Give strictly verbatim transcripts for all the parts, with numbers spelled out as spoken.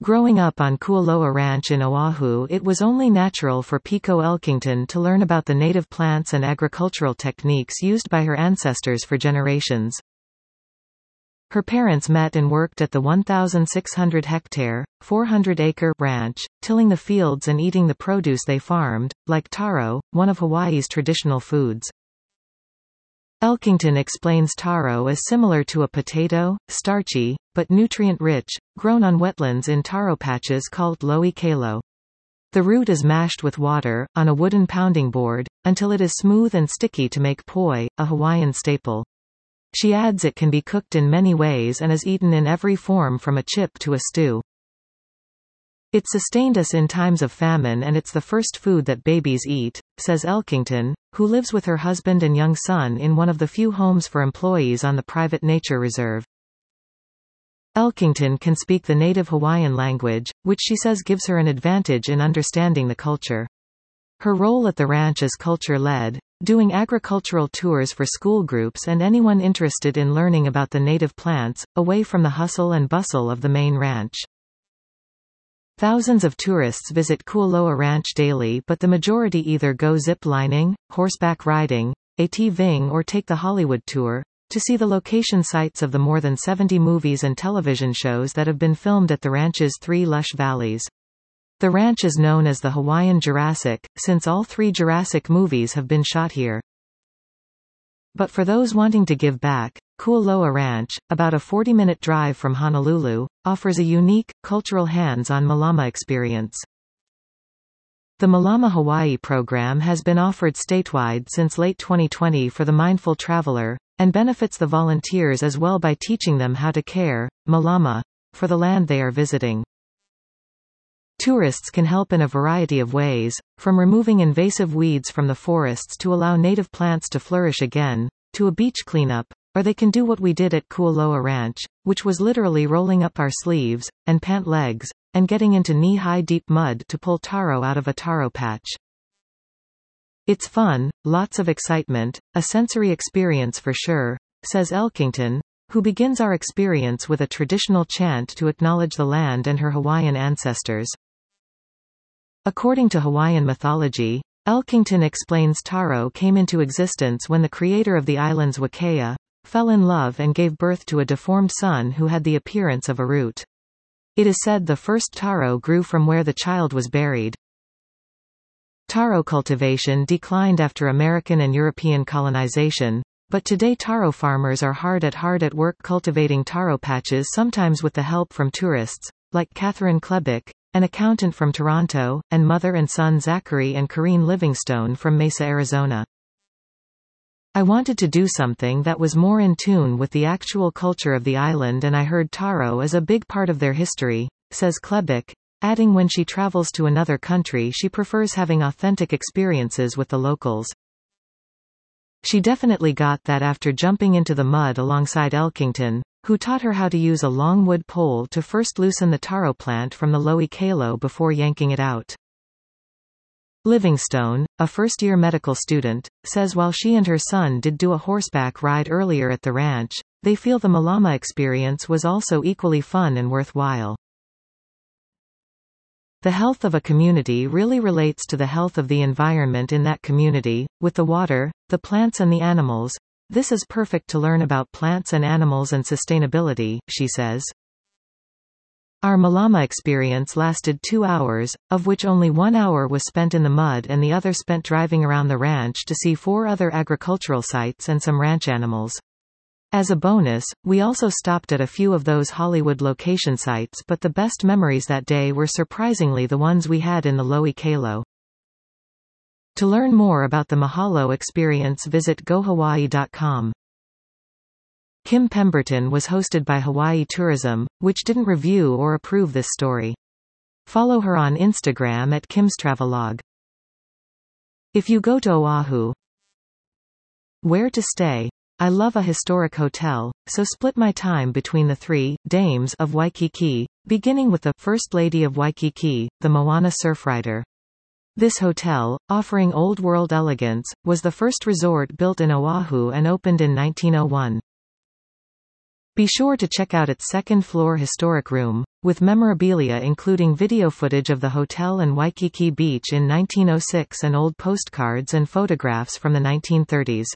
Growing up on Kualoa Ranch in Oahu, it was only natural for Pico Elkington to learn about the native plants and agricultural techniques used by her ancestors for generations. Her parents met and worked at the one thousand six hundred hectare, four hundred acre ranch, tilling the fields and eating the produce they farmed, like taro, one of Hawaii's traditional foods. Elkington explains taro as similar to a potato, starchy, but nutrient-rich, grown on wetlands in taro patches called lo'i kalo. The root is mashed with water, on a wooden pounding board, until it is smooth and sticky to make poi, a Hawaiian staple. She adds it can be cooked in many ways and is eaten in every form from a chip to a stew. It sustained us in times of famine and it's the first food that babies eat, says Elkington, who lives with her husband and young son in one of the few homes for employees on the private nature reserve. Elkington can speak the native Hawaiian language, which she says gives her an advantage in understanding the culture. Her role at the ranch is culture-led, doing agricultural tours for school groups and anyone interested in learning about the native plants, away from the hustle and bustle of the main ranch. Thousands of tourists visit Kualoa Ranch daily, but the majority either go zip-lining, horseback riding, A T V-ing or take the Hollywood tour, to see the location sites of the more than seventy movies and television shows that have been filmed at the ranch's three lush valleys. The ranch is known as the Hawaiian Jurassic, since all three Jurassic movies have been shot here. But for those wanting to give back, Kualoa Ranch, about a forty-minute drive from Honolulu, offers a unique, cultural hands-on Malama experience. The Malama Hawaii program has been offered statewide since late twenty twenty for the mindful traveler, and benefits the volunteers as well by teaching them how to care, Malama, for the land they are visiting. Tourists can help in a variety of ways, from removing invasive weeds from the forests to allow native plants to flourish again, to a beach cleanup, or they can do what we did at Kualoa Ranch, which was literally rolling up our sleeves, and pant legs, and getting into knee-high deep mud to pull taro out of a taro patch. It's fun, lots of excitement, a sensory experience for sure, says Elkington, who begins our experience with a traditional chant to acknowledge the land and her Hawaiian ancestors. According to Hawaiian mythology, Elkington explains taro came into existence when the creator of the islands Wakea fell in love and gave birth to a deformed son who had the appearance of a root. It is said the first taro grew from where the child was buried. Taro cultivation declined after American and European colonization, but today taro farmers are hard at hard at work cultivating taro patches, sometimes with the help from tourists, like Catherine Klebick, an accountant from Toronto, and mother and son Zachary and Corrine Livingstone from Mesa, Arizona. I wanted to do something that was more in tune with the actual culture of the island, and I heard taro is a big part of their history, says Klebick, adding when she travels to another country she prefers having authentic experiences with the locals. She definitely got that after jumping into the mud alongside Elkington, who taught her how to use a long wood pole to first loosen the taro plant from the lo'i kalo before yanking it out. Livingstone, a first-year medical student, says while she and her son did do a horseback ride earlier at the ranch, they feel the Malama experience was also equally fun and worthwhile. The health of a community really relates to the health of the environment in that community, with the water, the plants and the animals. This is perfect to learn about plants and animals and sustainability, she says. Our Malama experience lasted two hours, of which only one hour was spent in the mud and the other spent driving around the ranch to see four other agricultural sites and some ranch animals. As a bonus, we also stopped at a few of those Hollywood location sites, but the best memories that day were surprisingly the ones we had in the lo'i kalo. To learn more about the Mahalo experience, visit go hawaii dot com. Kim Pemberton was hosted by Hawaii Tourism, which didn't review or approve this story. Follow her on Instagram at Kim's Travelog. If you go to Oahu, where to stay? I love a historic hotel, so split my time between the three dames of Waikiki, beginning with the First Lady of Waikiki, the Moana Surfrider. This hotel, offering old-world elegance, was the first resort built in Oahu and opened in nineteen oh one. Be sure to check out its second-floor historic room, with memorabilia including video footage of the hotel and Waikiki Beach in nineteen oh six and old postcards and photographs from the nineteen thirties.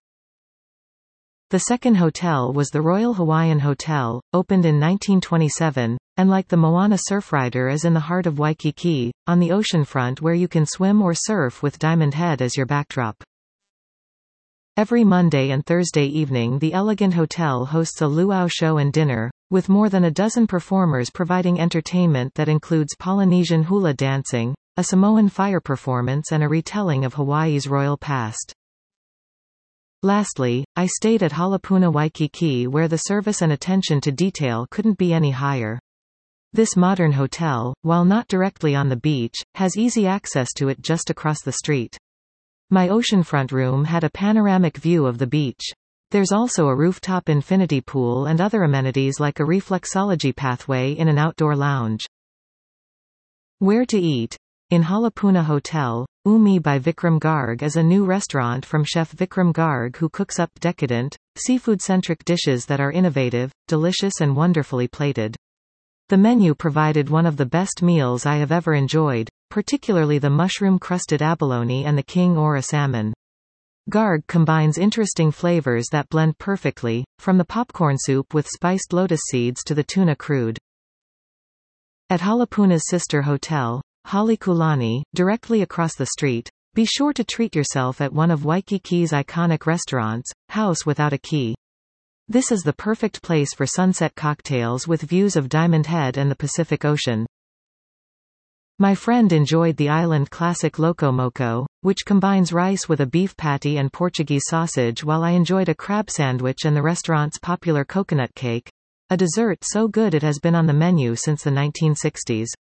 The second hotel was the Royal Hawaiian Hotel, opened in nineteen twenty-seven, and like the Moana Surfrider is in the heart of Waikiki, on the oceanfront where you can swim or surf with Diamond Head as your backdrop. Every Monday and Thursday evening the Elegant Hotel hosts a luau show and dinner, with more than a dozen performers providing entertainment that includes Polynesian hula dancing, a Samoan fire performance and a retelling of Hawaii's royal past. Lastly, I stayed at Halapuna Waikiki where the service and attention to detail couldn't be any higher. This modern hotel, while not directly on the beach, has easy access to it just across the street. My oceanfront room had a panoramic view of the beach. There's also a rooftop infinity pool and other amenities like a reflexology pathway in an outdoor lounge. Where to eat? In Halapuna Hotel, Umi by Vikram Garg is a new restaurant from chef Vikram Garg who cooks up decadent, seafood-centric dishes that are innovative, delicious and wonderfully plated. The menu provided one of the best meals I have ever enjoyed, particularly the mushroom-crusted abalone and the king ora salmon. Garg combines interesting flavors that blend perfectly, from the popcorn soup with spiced lotus seeds to the tuna crude. At Halapuna's sister hotel, Halekulani, directly across the street, be sure to treat yourself at one of Waikiki's iconic restaurants, House Without a Key. This is the perfect place for sunset cocktails with views of Diamond Head and the Pacific Ocean. My friend enjoyed the island classic Loco Moco, which combines rice with a beef patty and Portuguese sausage, while I enjoyed a crab sandwich and the restaurant's popular coconut cake, a dessert so good it has been on the menu since the nineteen sixties.